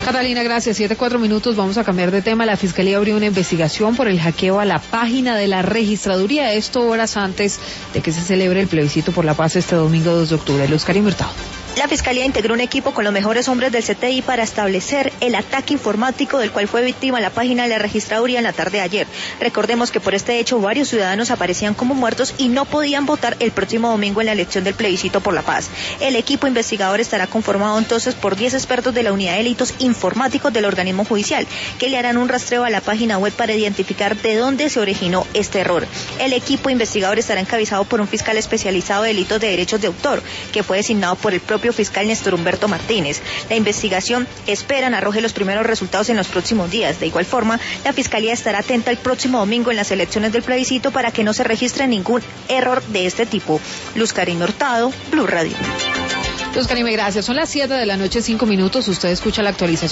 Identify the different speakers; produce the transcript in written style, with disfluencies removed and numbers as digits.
Speaker 1: Catalina, gracias. 7:04. Vamos a cambiar de tema. La Fiscalía abrió una investigación por el hackeo a la página de la registraduría, esto horas antes de que se celebre el plebiscito por la paz este domingo 2 de octubre. Luz Karim Hurtado.
Speaker 2: La Fiscalía integró un equipo con los mejores hombres del CTI para establecer el ataque informático del cual fue víctima la página de la registraduría en la tarde de ayer. Recordemos que por este hecho varios ciudadanos aparecían como muertos y no podían votar el próximo domingo en la elección del plebiscito por la paz. El equipo investigador estará conformado entonces por 10 expertos de la Unidad de Delitos Informáticos del organismo judicial, que le harán un rastreo a la página web para identificar de dónde se originó este error. El equipo investigador estará encabezado por un fiscal especializado de delitos de derechos de autor, que fue designado por el propio fiscal Néstor Humberto Martínez. La investigación esperan arroje los primeros resultados en los próximos días. De igual forma, la Fiscalía estará atenta el próximo domingo en las elecciones del plebiscito para que no se registre ningún error de este tipo. Luz Karim Hurtado, Blue Radio.
Speaker 1: Luz Karim, gracias. Son las 7:05. Usted escucha la actualización.